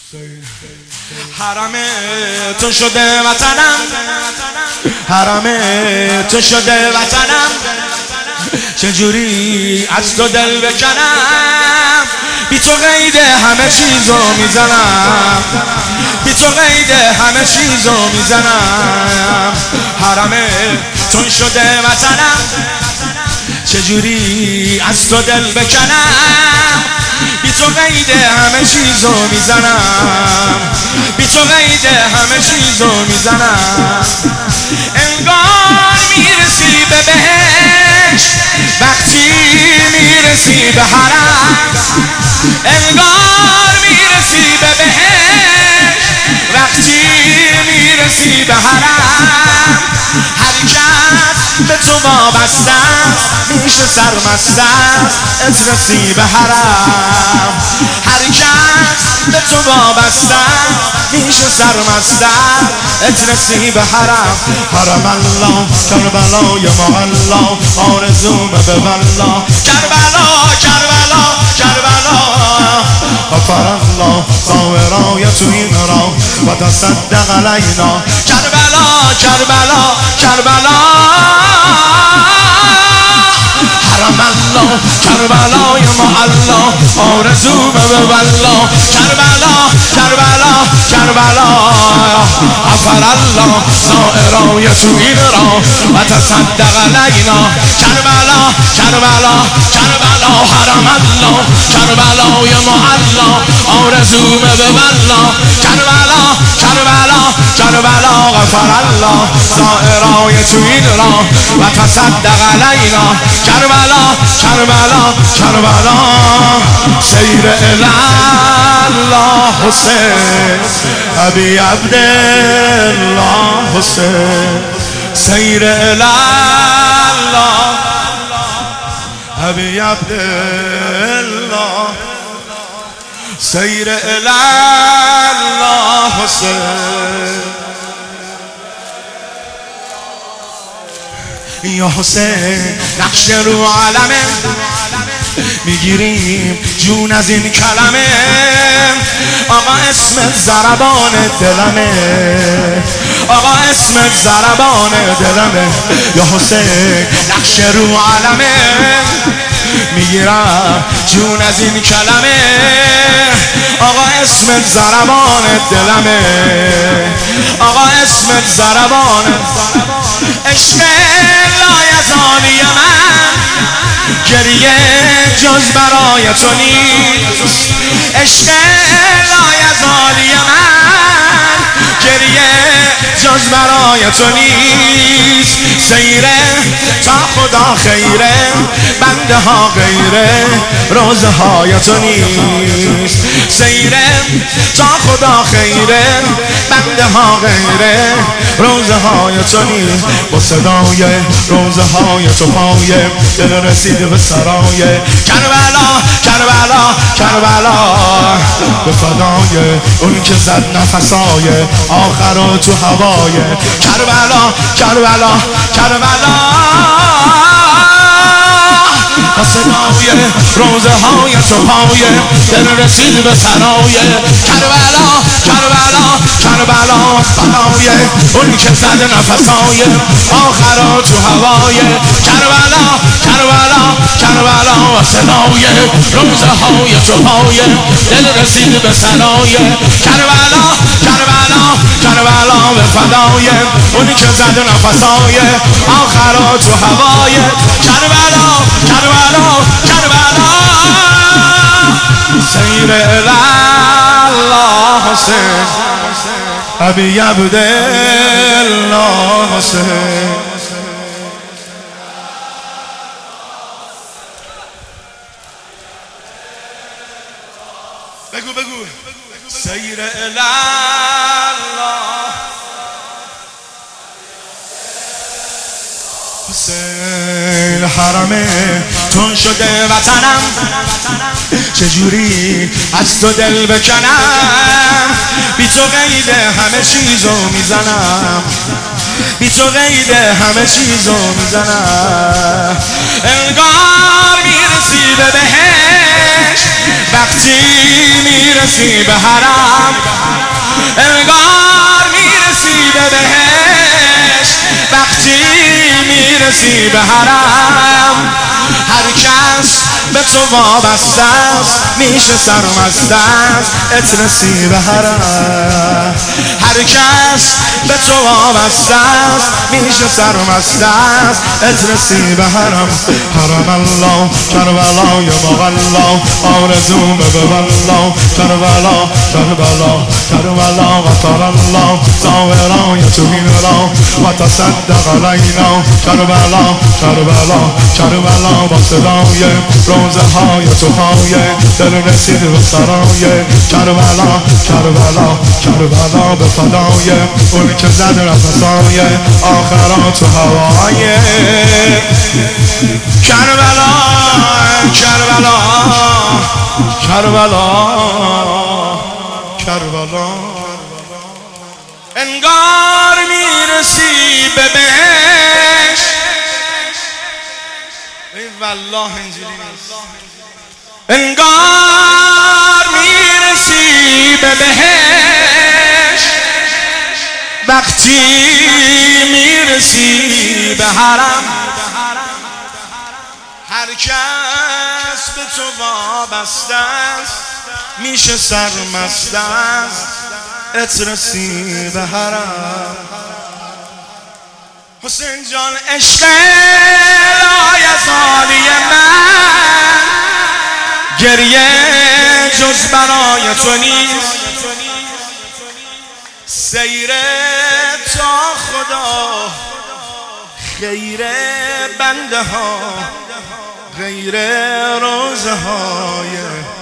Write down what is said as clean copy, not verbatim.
حرم تو شده وطنم، حرم تو شده وطنم، چجوری از تو دل بکنم؟ بی تو قید همه چیزو میزنم، بی تو قید همه چیزو میزنم. حرم تو شده وطنم، چجوری از تو دل بکنم؟ بی تو قید همه چیزو میزنم، بی تو قید همه چیزو میزنم. انگار میرسی به بهشت وقتی میرسی به حرم، انگار میرسی به بهشت وقتی میرسی به حرم. هر کس به تو وابسته میشه سرمسته از رسی به حرم. هر کس به تو وابسته میشه سرمسته از رسی به حرم. حرم الله کربلا یا معلا آرزوم به والله. کربلا کربلا کربلا غفر الله ساورای تو این را و تصدق علینا. کربلا کربلا کربلا حرم الله کربلا یا معلا آرزوم به والله. کربلا کربلا کربلا غفر الله سائرای تو این را و تصدق علینا. کربلا کربلا کربلا حرم الله کربلا یا معلا آرزوم به والله. کربلا کربلا کربلا غفر الله سائرای تو این را و تصدق علینا. کربلا کربلا کربلا سیر الله حسین ابی عبدالله حسین. سیر الله ابی عبدالله سیر الله حسین. یا حسین نقش رو عالمه میگیریم جون از این کلمه. آقا اسمت ضربان دلمه، آقا اسمت ضربان دلمه. یا حسین نقش رو عالمه میگیرم جون از این کلمه. آقا اسمت ضربان دلمه، آقا اسمت ضربان. عشق لایزالی من گریه جز برای تو نیست. عشق لایزالی من گریه جز برای تو نیست. سیره تا خدا خیره بنده ها غیره روزه های تو نیست. سیره تا خدا خیره بنده ها غیره روزه های تو نیست. با صدای روزه های تو پایه دل رسید به سرای. کربلا کربلا کربلا به فدای اون که زد نفسای آخر و تو هوای. کربلا کربلا کربلا با صدای روزه های تو پایه دل رسید به سرای. کربلا کربلا کربلا فدای اون که زد نفسای آخر و تو هوای. کربلا کربلا کربلا با صدای روزه های تو پایه دل رسید به سرای. کربلا کربلا کربلا به فدای اون که زد نفسای آخر و تو هوای. کربلا کربلا کربلا سیر الله حسین ابی عبدالله حسین. بگو بگو سیر الله حسین. حرمه تون شده وطنم، چجوری از تو دل بکنم؟ بی تو قید همه چیزو میزنم، بی تو قید همه چیزو میزنم. انگار میرسی به بهشت وقتی میرسی به حرم، میرسی به حرم هر کس به تو وابسته است میشه سرمست است اترسی به حرم هر کس به تو وابسته است میشه سرمست است اترسی به حرم حرم الله کربلا یا مغلا آرزوم به والله کربلا کربلا کربلا غفر الله زاورای تو این را و تصدق علینا کربلا کربلا کربلا با صدای روزه های تو های دل رسید به سرای کربلا کربلا کربلا به فدای اون که زد رفضای آخرات و هوای کربلا کربلا کربلا کربلا انگار میرسی به بهشت ای والله اینجوری نیست انگار میرسی به بهشت وقتی میرسی به حرم هر کس به تو وابسته است میشه سرمست است اترسی به حرم حسین جان عشق لایزالی من گریه جز برای تو نیست سیر تا خدا خیر بنده ها غیر روزه های